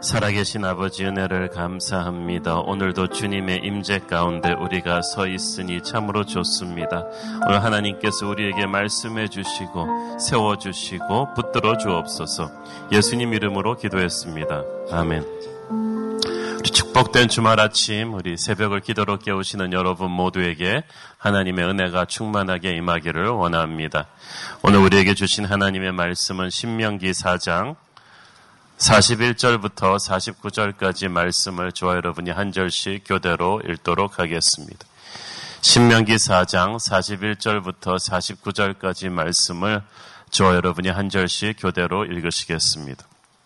살아계신 아버지 은혜를 감사합니다. 오늘도 주님의 임재 가운데 우리가 서 있으니 참으로 좋습니다. 오늘 하나님께서 우리에게 말씀해 주시고 세워주시고 붙들어 주옵소서. 예수님 이름으로 기도했습니다. 아멘. 우리 축복된 주말 아침 우리 새벽을 기도로 깨우시는 여러분 모두에게 하나님의 은혜가 충만하게 임하기를 원합니다. 오늘 우리에게 주신 하나님의 말씀은 신명기 4장 41절부터 49절까지 말씀을 저와 여러분이 한 절씩 교대로 읽도록 하겠습니다. 신명기 4장 41절부터 49절까지 말씀을 저와 여러분이 한 절씩 교대로 읽으시겠습니다.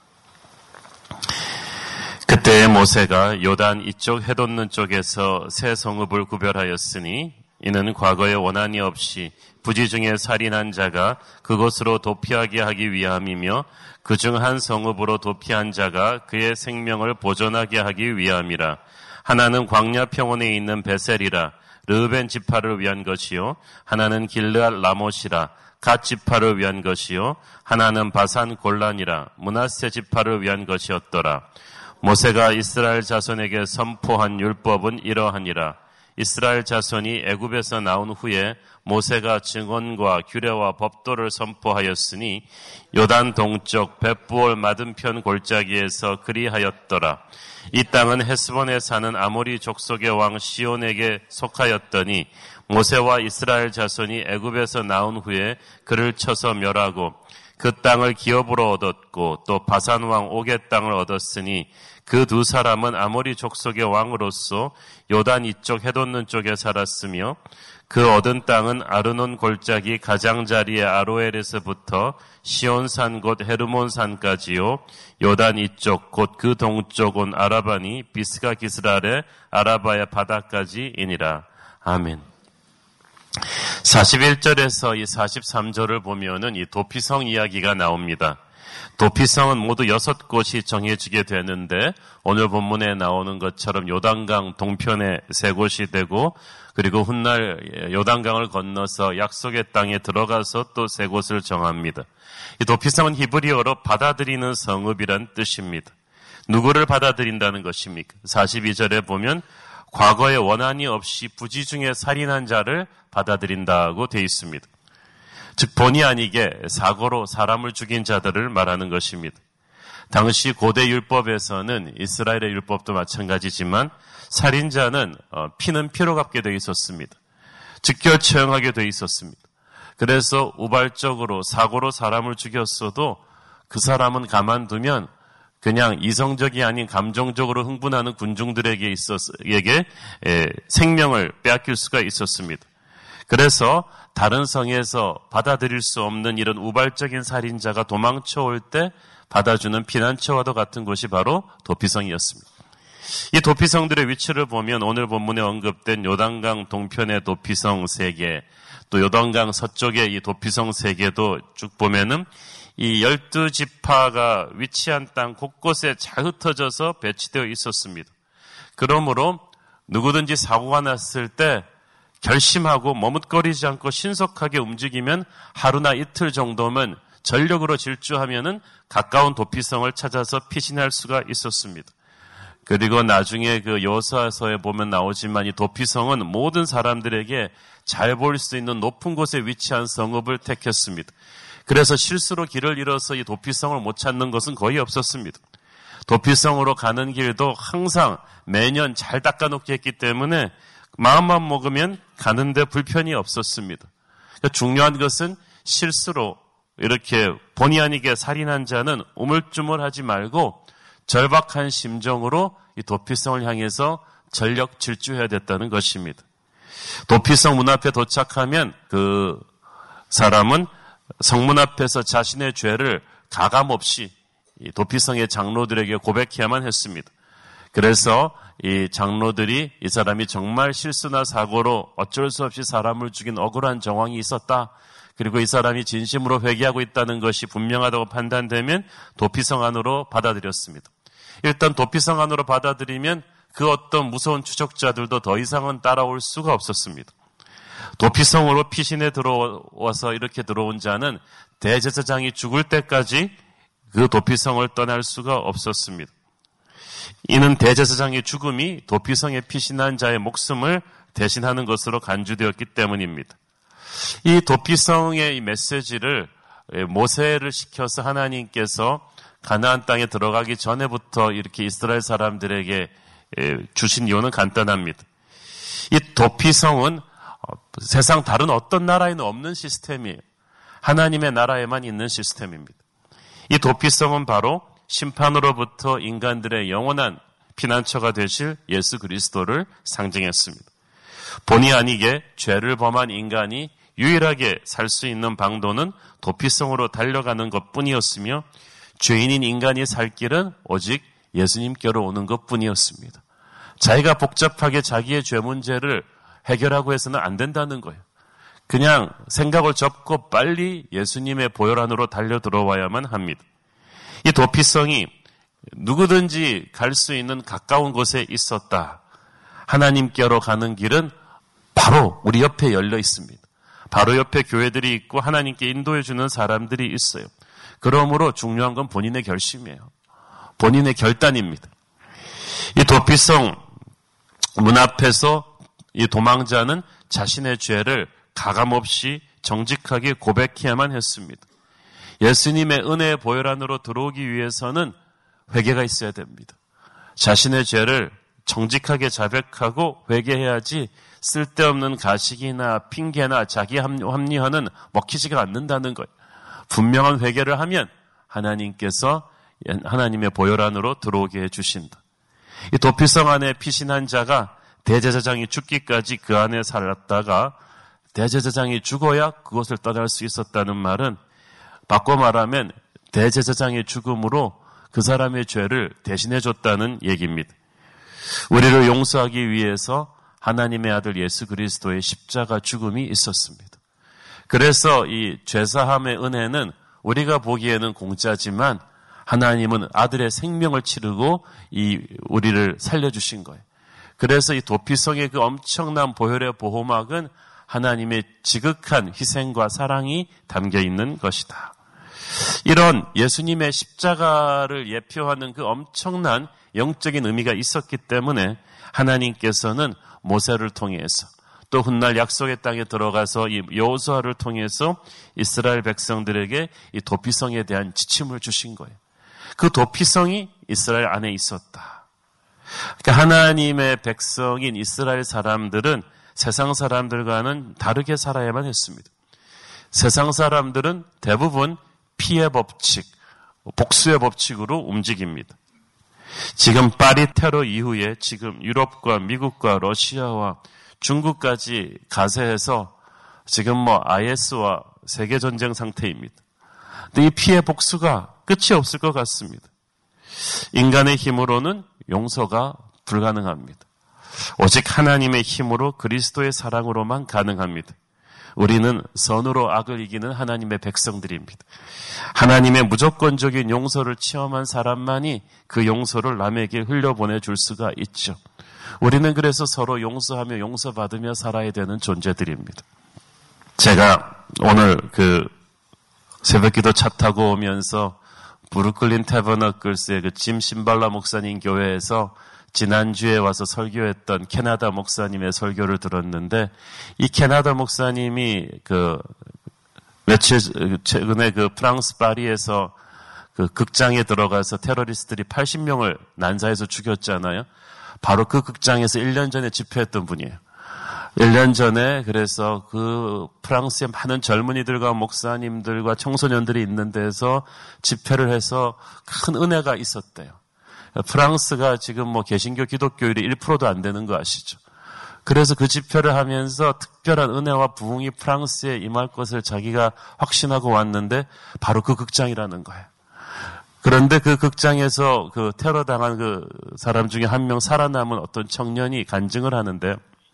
그때 모세가 요단 이쪽 해돋는 쪽에서 세 성읍을 구별하였으니 이는 과거에 원한이 없이 부지 중에 살인한 자가 그곳으로 도피하게 하기 위함이며 그중 한 성읍으로 도피한 자가 그의 생명을 보존하게 하기 위함이라. 하나는 광야 평원에 있는 베셀이라 르우벤 지파를 위한 것이요 하나는 길르앗 라못이라 갓 지파를 위한 것이요 하나는 바산 골란이라 므낫세 지파를 위한 것이었더라. 모세가 이스라엘 자손에게 선포한 율법은 이러하니라. 이스라엘 자손이 애굽에서 나온 후에 모세가 증언과 규례와 법도를 선포하였으니 요단 동쪽 벳부올 맞은편 골짜기에서 그리하였더라. 이 땅은 헤스본에 사는 아모리 족속의 왕 시온에게 속하였더니 모세와 이스라엘 자손이 애굽에서 나온 후에 그를 쳐서 멸하고 그 땅을 기업으로 얻었고 또 바산 왕 옥의 땅을 얻었으니 그 두 사람은 아모리 족속의 왕으로서 요단 이쪽 해돋는 쪽에 살았으며 그 얻은 땅은 아르논 골짜기 가장자리의 아로엘에서부터 시온산 곧 헤르몬산까지요 요단 이쪽 곧 그 동쪽 온 아라바니 비스가 기스랄의 아라바의 바다까지이니라. 아멘. 41절에서 이 43절을 보면은 이 도피성 이야기가 나옵니다. 도피성은 모두 6곳이 정해지게 되는데 오늘 본문에 나오는 것처럼 요단강 동편에 3곳이 되고 그리고 훗날 요단강을 건너서 약속의 땅에 들어가서 또 3곳을 정합니다. 이 도피성은 히브리어로 받아들이는 성읍이란 뜻입니다. 누구를 받아들인다는 것입니까? 42절에 보면 과거에 원한이 없이 부지 중에 살인한 자를 받아들인다고 되어 있습니다. 즉 본의 아니게 사고로 사람을 죽인 자들을 말하는 것입니다. 당시 고대 율법에서는 이스라엘의 율법도 마찬가지지만 살인자는 피는 피로 갚게 되어 있었습니다. 즉결 처형하게 되어 있었습니다. 그래서 우발적으로 사고로 사람을 죽였어도 그 사람은 가만두면 그냥 이성적이 아닌 감정적으로 흥분하는 군중들에게 생명을 빼앗길 수가 있었습니다. 그래서 다른 성에서 받아들일 수 없는 이런 우발적인 살인자가 도망쳐올 때 받아주는 피난처와도 같은 곳이 바로 도피성이었습니다. 이 도피성들의 위치를 보면 오늘 본문에 언급된 요단강 동편의 도피성 3개, 또 요단강 서쪽의 이 도피성 3개도 쭉 보면은 이 12지파가 위치한 땅 곳곳에 잘 흩어져서 배치되어 있었습니다. 그러므로 누구든지 사고가 났을 때 결심하고 머뭇거리지 않고 신속하게 움직이면 하루나 이틀 정도면 전력으로 질주하면은 가까운 도피성을 찾아서 피신할 수가 있었습니다. 그리고 나중에 그 여호수아서에 보면 나오지만 이 도피성은 모든 사람들에게 잘 보일 수 있는 높은 곳에 위치한 성읍을 택했습니다. 그래서 실수로 길을 잃어서 이 도피성을 못 찾는 것은 거의 없었습니다. 도피성으로 가는 길도 항상 매년 잘 닦아놓기 했기 때문에 마음만 먹으면 가는데 불편이 없었습니다. 그러니까 중요한 것은 실수로 이렇게 본의 아니게 살인한 자는 우물쭈물하지 말고 절박한 심정으로 이 도피성을 향해서 전력 질주해야 됐다는 것입니다. 도피성 문 앞에 도착하면 그 사람은 성문 앞에서 자신의 죄를 가감없이 이 도피성의 장로들에게 고백해야만 했습니다. 그래서 이 장로들이 이 사람이 정말 실수나 사고로 어쩔 수 없이 사람을 죽인 억울한 정황이 있었다. 그리고 이 사람이 진심으로 회개하고 있다는 것이 분명하다고 판단되면 도피성 안으로 받아들였습니다. 일단 도피성 안으로 받아들이면 그 어떤 무서운 추적자들도 더 이상은 따라올 수가 없었습니다. 도피성으로 피신해 들어와서 이렇게 들어온 자는 대제사장이 죽을 때까지 그 도피성을 떠날 수가 없었습니다. 이는 대제사장의 죽음이 도피성에 피신한 자의 목숨을 대신하는 것으로 간주되었기 때문입니다. 이 도피성의 이 메시지를 모세를 시켜서 하나님께서 가나안 땅에 들어가기 전에부터 이렇게 이스라엘 사람들에게 주신 이유는 간단합니다. 이 도피성은 세상 다른 어떤 나라에는 없는 시스템이에요. 하나님의 나라에만 있는 시스템입니다. 이 도피성은 바로 심판으로부터 인간들의 영원한 피난처가 되실 예수 그리스도를 상징했습니다. 본의 아니게 죄를 범한 인간이 유일하게 살 수 있는 방도는 도피성으로 달려가는 것뿐이었으며 죄인인 인간이 살 길은 오직 예수님께로 오는 것뿐이었습니다. 자기가 복잡하게 자기의 죄 문제를 해결하고 해서는 안 된다는 거예요. 그냥 생각을 접고 빨리 예수님의 보혈 안으로 달려 들어와야만 합니다. 이 도피성이 누구든지 갈 수 있는 가까운 곳에 있었다. 하나님께로 가는 길은 바로 우리 옆에 열려 있습니다. 바로 옆에 교회들이 있고 하나님께 인도해 주는 사람들이 있어요. 그러므로 중요한 건 본인의 결심이에요. 본인의 결단입니다. 이 도피성 문 앞에서 이 도망자는 자신의 죄를 가감없이 정직하게 고백해야만 했습니다. 예수님의 은혜의 보혈 안으로 들어오기 위해서는 회개가 있어야 됩니다. 자신의 죄를 정직하게 자백하고 회개해야지 쓸데없는 가식이나 핑계나 자기 합리화는 먹히지가 않는다는 거예요. 분명한 회개를 하면 하나님께서 하나님의 보혈 안으로 들어오게 해주신다. 이 도피성 안에 피신한 자가 대제사장이 죽기까지 그 안에 살았다가 대제사장이 죽어야 그것을 떠날 수 있었다는 말은 바꿔 말하면 대제사장의 죽음으로 그 사람의 죄를 대신해 줬다는 얘기입니다. 우리를 용서하기 위해서 하나님의 아들 예수 그리스도의 십자가 죽음이 있었습니다. 그래서 이 죄사함의 은혜는 우리가 보기에는 공짜지만 하나님은 아들의 생명을 치르고 우리를 살려주신 거예요. 그래서 이 도피성의 그 엄청난 보혈의 보호막은 하나님의 지극한 희생과 사랑이 담겨 있는 것이다. 이런 예수님의 십자가를 예표하는 그 엄청난 영적인 의미가 있었기 때문에 하나님께서는 모세를 통해서 또 훗날 약속의 땅에 들어가서 이 여호수아를 통해서 이스라엘 백성들에게 이 도피성에 대한 지침을 주신 거예요. 그 도피성이 이스라엘 안에 있었다. 그러니까 하나님의 백성인 이스라엘 사람들은 세상 사람들과는 다르게 살아야만 했습니다. 세상 사람들은 대부분 피해 법칙, 복수의 법칙으로 움직입니다. 지금 파리 테러 이후에 지금 유럽과 미국과 러시아와 중국까지 가세해서 지금 IS와 세계전쟁 상태입니다. 근데 이 피해 복수가 끝이 없을 것 같습니다. 인간의 힘으로는 용서가 불가능합니다. 오직 하나님의 힘으로 그리스도의 사랑으로만 가능합니다. 우리는 선으로 악을 이기는 하나님의 백성들입니다. 하나님의 무조건적인 용서를 체험한 사람만이 그 용서를 남에게 흘려보내줄 수가 있죠. 우리는 그래서 서로 용서하며 용서받으며 살아야 되는 존재들입니다. 제가 오늘 새벽기도 차 타고 오면서 브루클린 태버너클스의 짐 신발라 목사님 교회에서 지난주에 와서 설교했던 캐나다 목사님의 설교를 들었는데, 이 캐나다 목사님이 며칠 최근에 프랑스 파리에서 극장에 들어가서 테러리스트들이 80명을 난사해서 죽였잖아요. 바로 그 극장에서 1년 전에 집회했던 분이에요. 1년 전에 그래서 프랑스의 많은 젊은이들과 목사님들과 청소년들이 있는 데서 집회를 해서 큰 은혜가 있었대요. 프랑스가 지금 개신교 기독교율이 1%도 안 되는 거 아시죠? 그래서 그 집회를 하면서 특별한 은혜와 부흥이 프랑스에 임할 것을 자기가 확신하고 왔는데 바로 그 극장이라는 거예요. 그런데 그 극장에서 테러 당한 사람 중에 한 명 살아남은 어떤 청년이 간증을 하는데,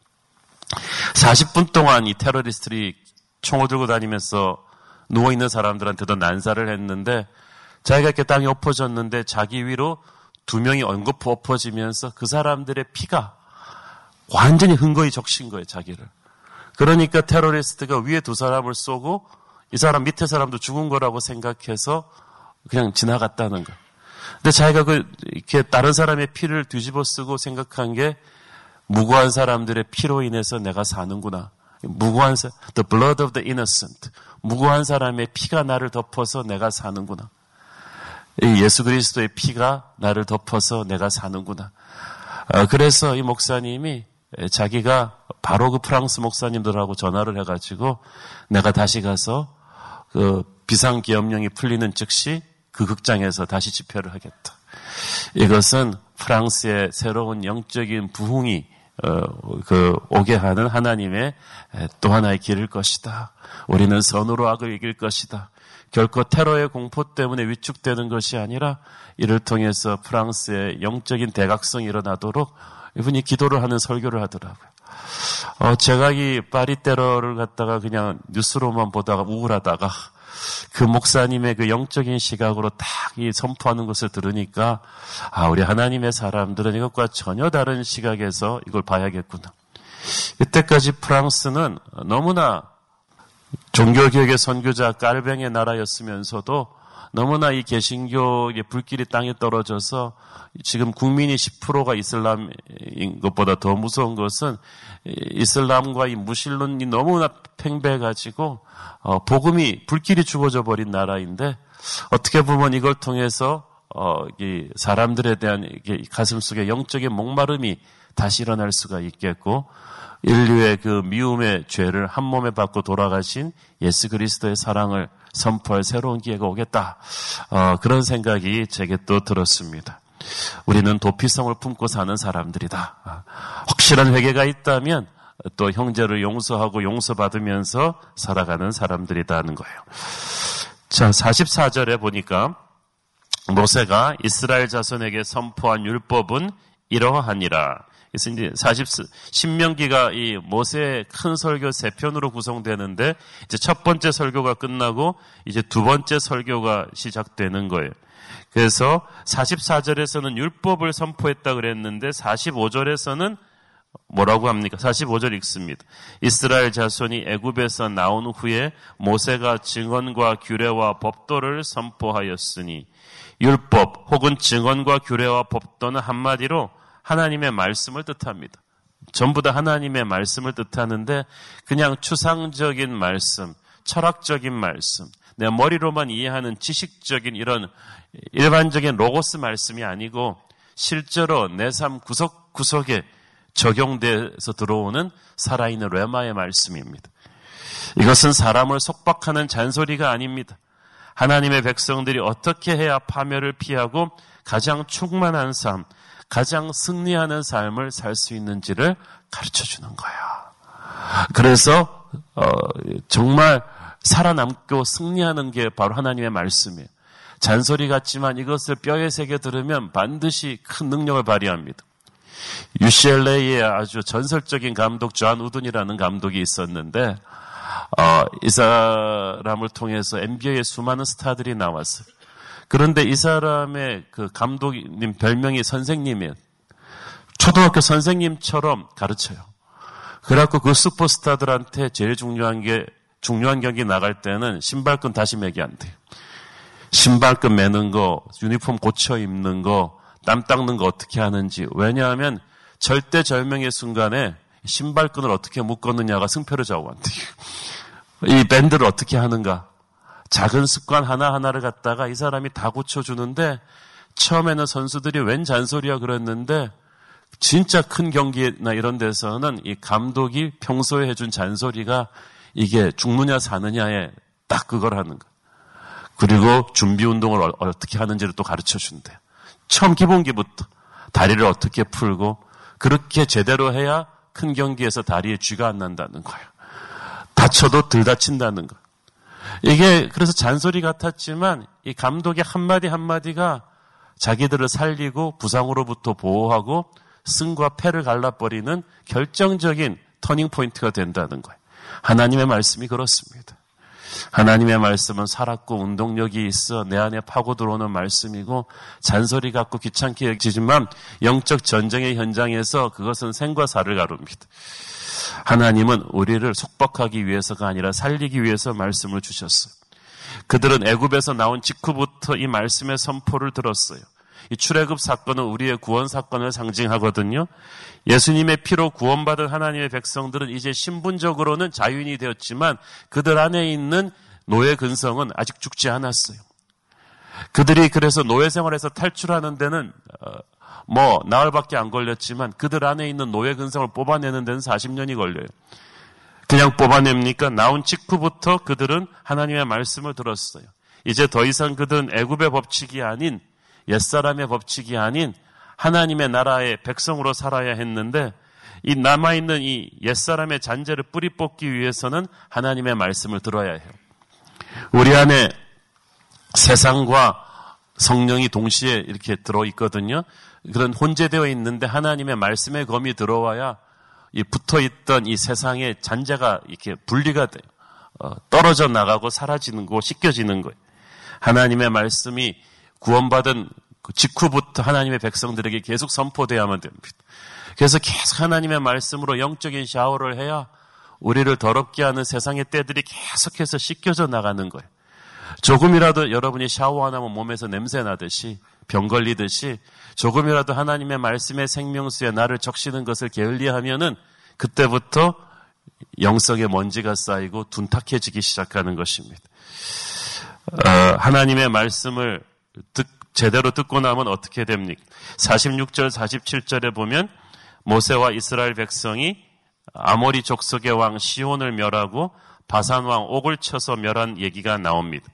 40분 동안 이 테러리스트들이 총을 들고 다니면서 누워있는 사람들한테도 난사를 했는데, 자기가 이렇게 땅에 엎어졌는데 자기 위로 2명이 엉겁 엎어지면서 그 사람들의 피가 완전히 흥거히 적신 거예요, 자기를. 그러니까 테러리스트가 위에 2사람을 쏘고 이 사람 밑에 사람도 죽은 거라고 생각해서 그냥 지나갔다는 거예요. 근데 자기가 이렇게 다른 사람의 피를 뒤집어 쓰고 생각한 게 무고한 사람들의 피로 인해서 내가 사는구나. the blood of the innocent. 무고한 사람의 피가 나를 덮어서 내가 사는구나. 예수 그리스도의 피가 나를 덮어서 내가 사는구나. 그래서 이 목사님이 자기가 바로 그 프랑스 목사님들하고 전화를 해가지고 내가 다시 가서 그 비상기업령이 풀리는 즉시 그 극장에서 다시 집회를 하겠다. 이것은 프랑스의 새로운 영적인 부흥이 오게 하는 하나님의 또 하나의 길일 것이다. 우리는 선으로 악을 이길 것이다. 결코 테러의 공포 때문에 위축되는 것이 아니라 이를 통해서 프랑스의 영적인 대각성이 일어나도록 이분이 기도를 하는 설교를 하더라고요. 제가 이 파리 테러를 갖다가 그냥 뉴스로만 보다가 우울하다가 그 목사님의 그 영적인 시각으로 딱 이 선포하는 것을 들으니까 우리 하나님의 사람들은 이것과 전혀 다른 시각에서 이걸 봐야겠구나. 이때까지 프랑스는 너무나 종교개혁의 선교자 깔뱅의 나라였으면서도 너무나 이 개신교의 불길이 땅에 떨어져서 지금 국민이 10%가 이슬람인 것보다 더 무서운 것은 이슬람과 이 무신론이 너무나 팽배해가지고 복음이 불길이 죽어져 버린 나라인데 어떻게 보면 이걸 통해서 이 사람들에 대한 가슴 속에 영적인 목마름이 다시 일어날 수가 있겠고 인류의 그 미움의 죄를 한 몸에 받고 돌아가신 예수 그리스도의 사랑을 선포할 새로운 기회가 오겠다. 그런 생각이 제게 또 들었습니다. 우리는 도피성을 품고 사는 사람들이다. 확실한 회개가 있다면 또 형제를 용서하고 용서받으면서 살아가는 사람들이다는 거예요. 자, 44절에 보니까 모세가 이스라엘 자손에게 선포한 율법은 이러하니라. 그래서 이제 신명기가 이 모세의 큰 설교 3편으로 구성되는데 이제 첫 번째 설교가 끝나고 이제 두 번째 설교가 시작되는 거예요. 그래서 44절에서는 율법을 선포했다 그랬는데 45절에서는 뭐라고 합니까? 45절 읽습니다. 이스라엘 자손이 애굽에서 나온 후에 모세가 증언과 규례와 법도를 선포하였으니 율법 혹은 증언과 규례와 법도는 한마디로 하나님의 말씀을 뜻합니다. 전부 다 하나님의 말씀을 뜻하는데 그냥 추상적인 말씀, 철학적인 말씀, 내 머리로만 이해하는 지식적인 이런 일반적인 로고스 말씀이 아니고 실제로 내 삶 구석구석에 적용돼서 들어오는 살아있는 레마의 말씀입니다. 이것은 사람을 속박하는 잔소리가 아닙니다. 하나님의 백성들이 어떻게 해야 파멸을 피하고 가장 충만한 삶, 가장 승리하는 삶을 살 수 있는지를 가르쳐주는 거야. 그래서 정말 살아남고 승리하는 게 바로 하나님의 말씀이에요. 잔소리 같지만 이것을 뼈에 새겨 들으면 반드시 큰 능력을 발휘합니다. UCLA의 아주 전설적인 감독 존 우든이라는 감독이 있었는데 이 사람을 통해서 NBA에 수많은 스타들이 나왔어요. 그런데 이 사람의 그 감독님 별명이 선생님이에요. 초등학교 선생님처럼 가르쳐요. 그래갖고 그 슈퍼스타들한테 제일 중요한 경기 나갈 때는 신발끈 다시 매기 안 돼요. 신발끈 매는 거, 유니폼 고쳐 입는 거, 땀 닦는 거 어떻게 하는지. 왜냐하면 절대절명의 순간에 신발끈을 어떻게 묶었느냐가 승패를 좌우한대요. 이 밴드를 어떻게 하는가. 작은 습관 하나하나를 갖다가 이 사람이 다 고쳐주는데 처음에는 선수들이 웬 잔소리야 그랬는데 진짜 큰 경기나 이런 데서는 이 감독이 평소에 해준 잔소리가 이게 죽느냐 사느냐에 딱 그걸 하는 거예요. 그리고 준비 운동을 어떻게 하는지를 또 가르쳐준대요. 처음 기본기부터 다리를 어떻게 풀고 그렇게 제대로 해야 큰 경기에서 다리에 쥐가 안 난다는 거예요. 다쳐도 덜 다친다는 거예요. 이게 그래서 잔소리 같았지만 이 감독의 한마디 한마디가 자기들을 살리고 부상으로부터 보호하고 승과 패를 갈라버리는 결정적인 터닝 포인트가 된다는 거예요. 하나님의 말씀이 그렇습니다. 하나님의 말씀은 살았고 운동력이 있어 내 안에 파고 들어오는 말씀이고 잔소리 같고 귀찮게 여기지만 영적 전쟁의 현장에서 그것은 생과 사를 가릅니다. 하나님은 우리를 속박하기 위해서가 아니라 살리기 위해서 말씀을 주셨어요. 그들은 애굽에서 나온 직후부터 이 말씀의 선포를 들었어요. 이 출애굽 사건은 우리의 구원 사건을 상징하거든요. 예수님의 피로 구원받은 하나님의 백성들은 이제 신분적으로는 자유인이 되었지만 그들 안에 있는 노예 근성은 아직 죽지 않았어요. 그들이 그래서 노예 생활에서 탈출하는 데는 나흘밖에 안 걸렸지만 그들 안에 있는 노예 근성을 뽑아내는 데는 40년이 걸려요. 그냥 뽑아냅니까? 나온 직후부터 그들은 하나님의 말씀을 들었어요. 이제 더 이상 그들은 애굽의 법칙이 아닌 옛사람의 법칙이 아닌 하나님의 나라의 백성으로 살아야 했는데 이 남아있는 이 옛사람의 잔재를 뿌리 뽑기 위해서는 하나님의 말씀을 들어야 해요. 우리 안에 세상과 성령이 동시에 이렇게 들어있거든요. 그런 혼재되어 있는데 하나님의 말씀의 검이 들어와야 이 붙어있던 이 세상의 잔재가 이렇게 분리가 돼요. 떨어져 나가고 사라지는 거, 씻겨지는 거예요. 하나님의 말씀이 구원받은 그 직후부터 하나님의 백성들에게 계속 선포되어야만 됩니다. 그래서 계속 하나님의 말씀으로 영적인 샤워를 해야 우리를 더럽게 하는 세상의 때들이 계속해서 씻겨져 나가는 거예요. 조금이라도 여러분이 샤워 안 하면 몸에서 냄새 나듯이 병 걸리듯이 조금이라도 하나님의 말씀의 생명수에 나를 적시는 것을 게을리하면은 그때부터 영성의 먼지가 쌓이고 둔탁해지기 시작하는 것입니다. 하나님의 말씀을 제대로 듣고 나면 어떻게 됩니까? 46절, 47절에 보면 모세와 이스라엘 백성이 아모리 족속의 왕 시온을 멸하고 바산 왕 옥을 쳐서 멸한 얘기가 나옵니다.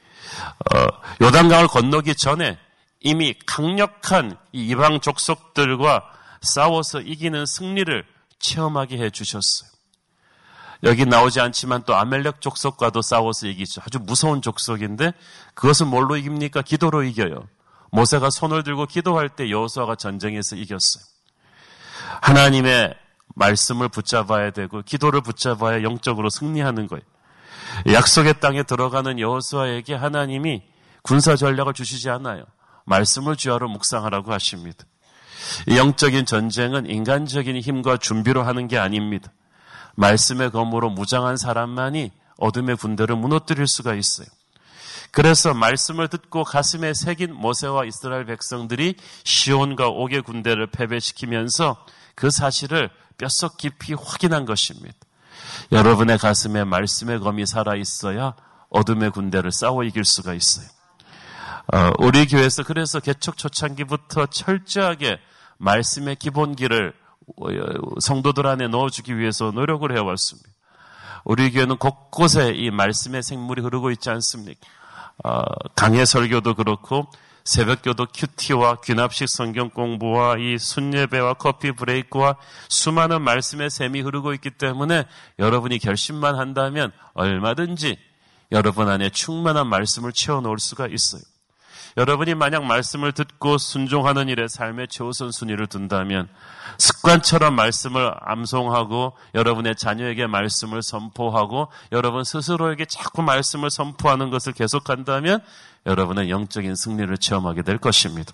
요단강을 건너기 전에 이미 강력한 이방 족속들과 싸워서 이기는 승리를 체험하게 해주셨어요. 여기 나오지 않지만 또 아멜렉 족속과도 싸워서 이기죠. 아주 무서운 족속인데 그것은 뭘로 이깁니까? 기도로 이겨요. 모세가 손을 들고 기도할 때 여호수아가 전쟁에서 이겼어요. 하나님의 말씀을 붙잡아야 되고 기도를 붙잡아야 영적으로 승리하는 거예요. 약속의 땅에 들어가는 여호수아에게 하나님이 군사 전략을 주시지 않아요. 말씀을 주야로 묵상하라고 하십니다. 영적인 전쟁은 인간적인 힘과 준비로 하는 게 아닙니다. 말씀의 검으로 무장한 사람만이 어둠의 군대를 무너뜨릴 수가 있어요. 그래서 말씀을 듣고 가슴에 새긴 모세와 이스라엘 백성들이 시온과 옥의 군대를 패배시키면서 그 사실을 뼛속 깊이 확인한 것입니다. 여러분의 가슴에 말씀의 검이 살아있어야 어둠의 군대를 싸워 이길 수가 있어요. 우리 교회에서 그래서 개척 초창기부터 철저하게 말씀의 기본기를 성도들 안에 넣어주기 위해서 노력을 해왔습니다. 우리 교회는 곳곳에 이 말씀의 생물이 흐르고 있지 않습니까? 강해 설교도 그렇고 새벽교도 큐티와 귀납식 성경 공부와 이 순예배와 커피 브레이크와 수많은 말씀의 샘이 흐르고 있기 때문에 여러분이 결심만 한다면 얼마든지 여러분 안에 충만한 말씀을 채워놓을 수가 있어요. 여러분이 만약 말씀을 듣고 순종하는 일에 삶의 최우선 순위를 둔다면 습관처럼 말씀을 암송하고 여러분의 자녀에게 말씀을 선포하고 여러분 스스로에게 자꾸 말씀을 선포하는 것을 계속한다면 여러분은 영적인 승리를 체험하게 될 것입니다.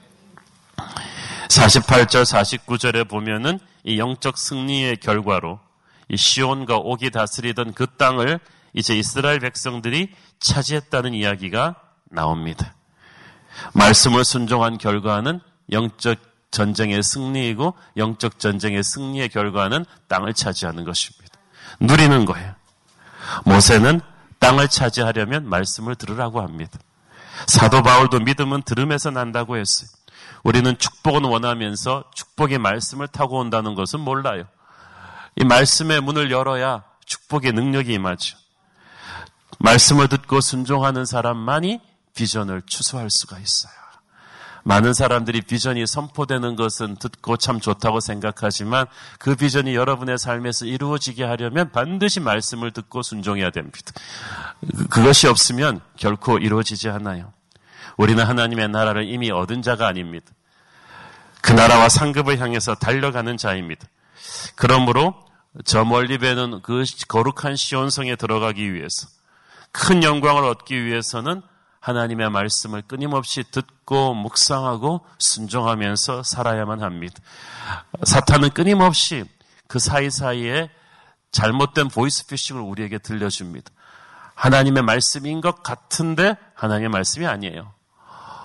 48절, 49절에 보면은 이 영적 승리의 결과로 이 시온과 옥이 다스리던 그 땅을 이제 이스라엘 백성들이 차지했다는 이야기가 나옵니다. 말씀을 순종한 결과는 영적 전쟁의 승리이고 영적 전쟁의 승리의 결과는 땅을 차지하는 것입니다. 누리는 거예요. 모세는 땅을 차지하려면 말씀을 들으라고 합니다. 사도 바울도 믿음은 들음에서 난다고 했어요. 우리는 축복은 원하면서 축복의 말씀을 타고 온다는 것은 몰라요. 이 말씀의 문을 열어야 축복의 능력이 임하죠. 말씀을 듣고 순종하는 사람만이 비전을 추수할 수가 있어요. 많은 사람들이 비전이 선포되는 것은 듣고 참 좋다고 생각하지만 그 비전이 여러분의 삶에서 이루어지게 하려면 반드시 말씀을 듣고 순종해야 됩니다. 그것이 없으면 결코 이루어지지 않아요. 우리는 하나님의 나라를 이미 얻은 자가 아닙니다. 그 나라와 상급을 향해서 달려가는 자입니다. 그러므로 저 멀리 배는 그 거룩한 시온성에 들어가기 위해서 큰 영광을 얻기 위해서는 하나님의 말씀을 끊임없이 듣고 묵상하고 순종하면서 살아야만 합니다. 사탄은 끊임없이 그 사이사이에 잘못된 보이스피싱을 우리에게 들려줍니다. 하나님의 말씀인 것 같은데 하나님의 말씀이 아니에요.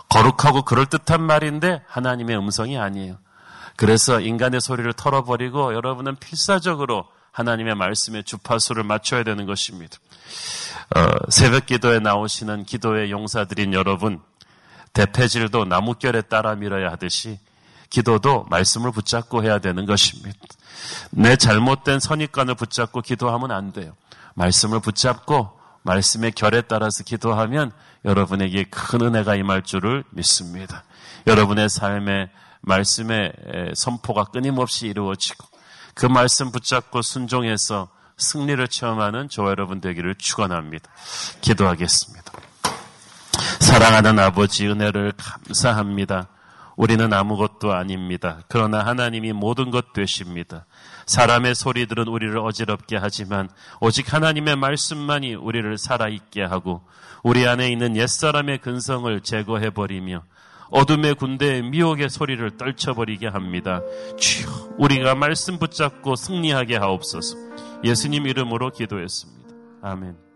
거룩하고 그럴듯한 말인데 하나님의 음성이 아니에요. 그래서 인간의 소리를 털어버리고 여러분은 필사적으로 하나님의 말씀에 주파수를 맞춰야 되는 것입니다. 새벽 기도에 나오시는 기도의 용사들인 여러분, 대패질도 나뭇결에 따라 밀어야 하듯이 기도도 말씀을 붙잡고 해야 되는 것입니다. 내 잘못된 선입관을 붙잡고 기도하면 안 돼요. 말씀을 붙잡고 말씀의 결에 따라서 기도하면 여러분에게 큰 은혜가 임할 줄을 믿습니다. 여러분의 삶에 말씀의 선포가 끊임없이 이루어지고 그 말씀 붙잡고 순종해서 승리를 체험하는 저와 여러분 되기를 축원합니다. 기도하겠습니다. 사랑하는 아버지, 은혜를 감사합니다. 우리는 아무것도 아닙니다. 그러나 하나님이 모든 것 되십니다. 사람의 소리들은 우리를 어지럽게 하지만 오직 하나님의 말씀만이 우리를 살아있게 하고 우리 안에 있는 옛사람의 근성을 제거해버리며 어둠의 군대의 미혹의 소리를 떨쳐버리게 합니다. 주여, 우리가 말씀 붙잡고 승리하게 하옵소서. 예수님 이름으로 기도했습니다. 아멘.